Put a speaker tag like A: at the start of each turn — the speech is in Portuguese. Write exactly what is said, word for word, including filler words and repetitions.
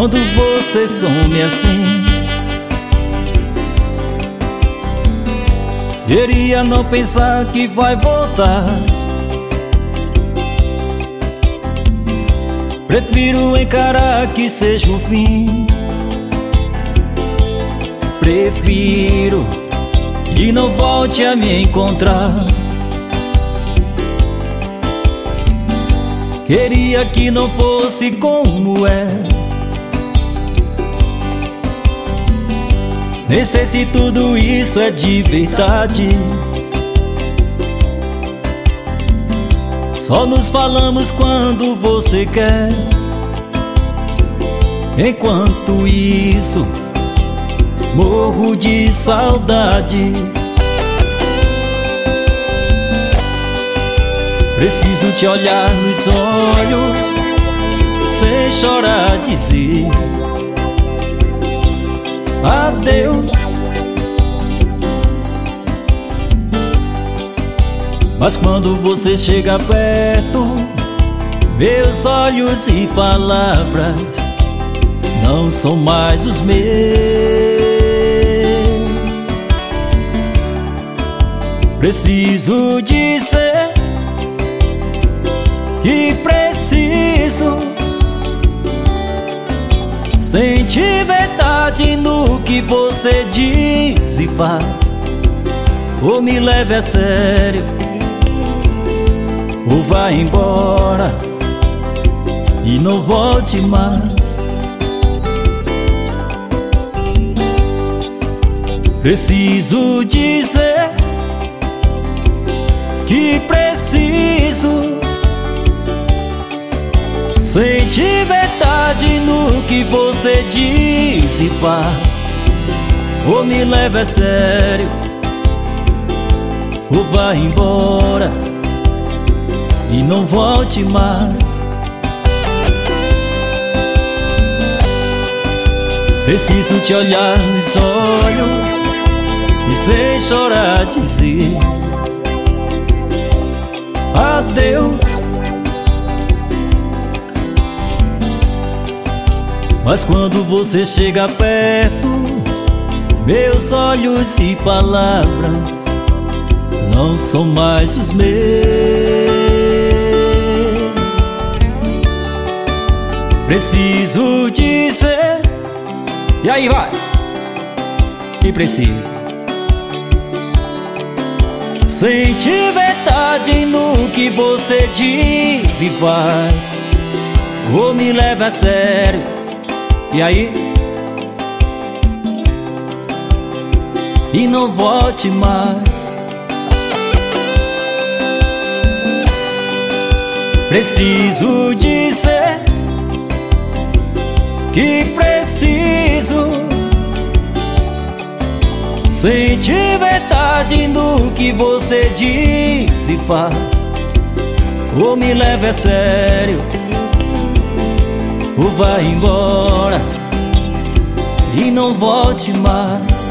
A: quando você some assim. Queria não pensar que vai voltar. Prefiro encarar que seja o fim. Prefiro que não volte a me encontrar. Queria que não fosse como é. Nem sei se tudo isso é de verdade. Só nos falamos quando você quer. Enquanto isso, morro de saudades. Preciso te olhar nos olhos, sem chorar dizer adeus. Mas quando você chega perto, meus olhos e palavras não são mais os meus. Preciso dizer que preciso sentir verdade no que você diz e faz. Ou me leve a sério, ou vá embora e não volte mais. Preciso dizer que preciso sentir verdade no que você diz e faz. Ou me leve a sério, ou vá embora e não volte mais. Preciso te olhar nos olhos e sem chorar dizer adeus. Mas quando você chega perto, meus olhos e palavras não são mais os meus. Preciso dizer, e aí vai, que preciso sentir verdade no que você diz e faz. Ou me leve a sério, e aí? E não volte mais. Preciso dizer que preciso sentir verdade no que você diz e faz. Ou me leve a sério, ou vá embora e não volte mais.